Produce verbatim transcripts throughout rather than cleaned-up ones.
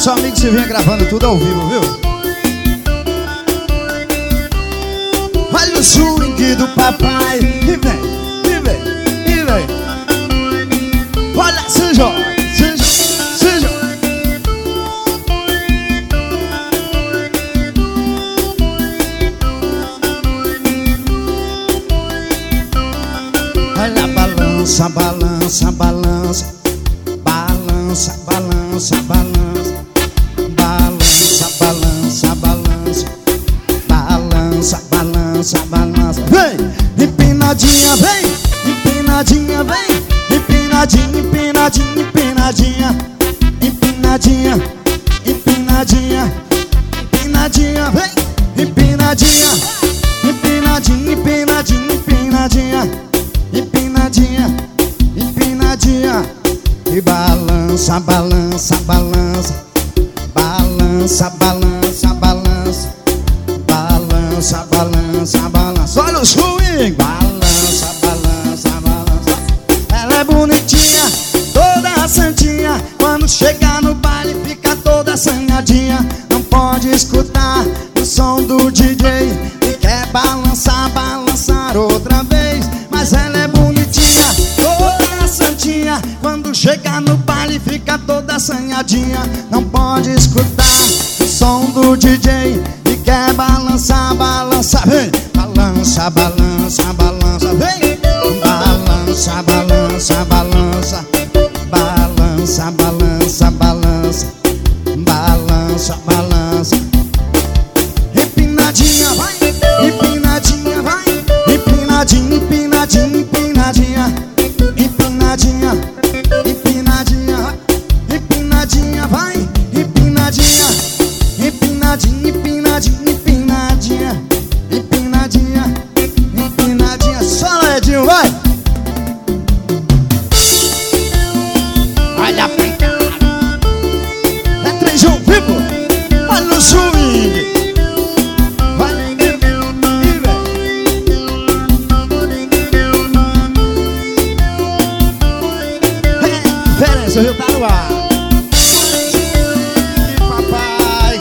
Nosso amigo Silvinho gravando tudo ao vivo, viu? Olha o swing do papai. E vem, e vem, e vem. Olha, se joga, se joga, se joga. Olha, balança, balança, balança. Balança, balança, balança. Balança, balança, balança. Balança, balança, balança. Vem, empinadinha, vem. Empinadinha, vem. Empinadinha, empinadinha, empinadinha. Empinadinha, empinadinha. Empinadinha, vem. Empinadinha. Empinadinha, empinadinha, empinadinha. Empinadinha, empinadinha. E balança, balança, balança. Balança, balança, balança. Balança, balança, balança. Olha o swing. Balança, balança, balança. Ela é bonitinha, toda santinha. Quando chega no baile fica toda assanhadinha. Não pode escutar o som do D J e quer balançar, balançar outra vez. Mas ela é bonitinha, toda santinha. Quando chega no baile fica toda assanhadinha. Não pode escutar o som do D J e quer balançar, balançar. Vem, balança, balança, balança. Vem, balança, balança, balança. Balança, balança, balança. Balança, balança. Empinadinha, vai. Empinadinha, vai. Empinadinha, empinadinha, empinadinha. Empinadinha, empinadinha. Empinadinha, vai. Empinadinha. Empinadinha, empinadinha, empinadinha. Empinadinha, empinadinha. Só Edinho, vai. Olha pra cá. É três um vivo. Olha o swing. Vai, e vem, e vem. Diferença, viu? Tá no ar. E papai.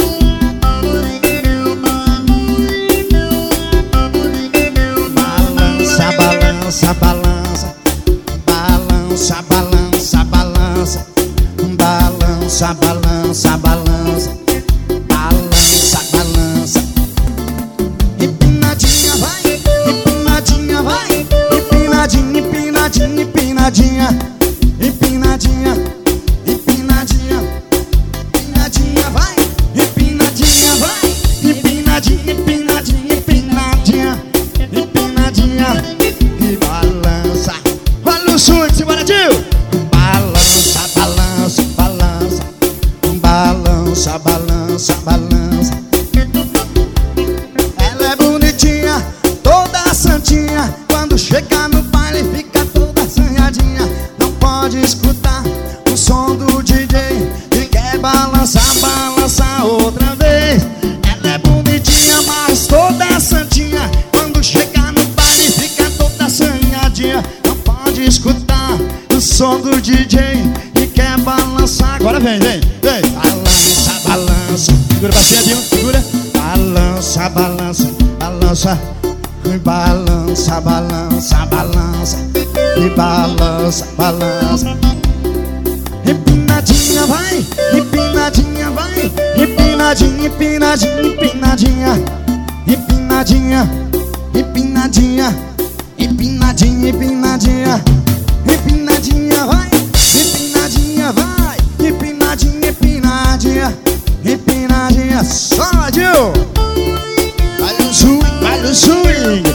Balança, balança, balança. Balança, balança, balança. Balança, balança, balança. Balança, balança. Empinadinha, vai. Empinadinha, vai. Empinadinha, empinadinha, empinadinha. Empinadinha, empinadinha. Empinadinha, vai. Empinadinha, vai. Empinadinha, empinadinha, empinadinha. Empinadinha. E balança. Olha o swing, simbora, tio. Balança, balança, balança. Balança, balança, balança. Ela é bonitinha, toda santinha. Quando chega no baile fica toda assanhadinha. Não pode escutar o som do D J e quer balançar, balançar outra vez. Ela é bonitinha, mas toda santinha. Quando chega no baile fica toda assanhadinha. Não pode escutar o som do D J e quer balançar. Agora vem, vem, vem. Balança, balança. Segura pra cima, segura. Balança, balança, balança. E balança, balança, balança. E balança, balança. Empinadinha, vai. Empinadinha, vai. Empinadinha, empinadinha, empinadinha. Empinadinha, empinadinha. Empinadinha, empinadinha. Empinadinha, vai. Empinadinha, vai. Empinadinha, empinadinha. Empinadinha, só, Gil. Olha o swing, olha o swing.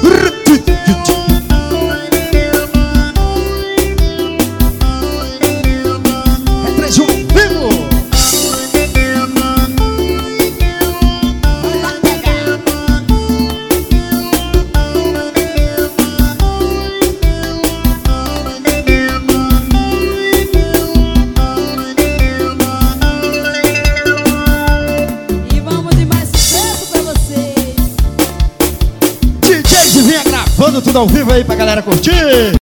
É três um, vivo. Vai lá pegar. E vamos de mais sucesso pra vocês. D J Vinha gravando tudo ao vivo aí pra galera curtir.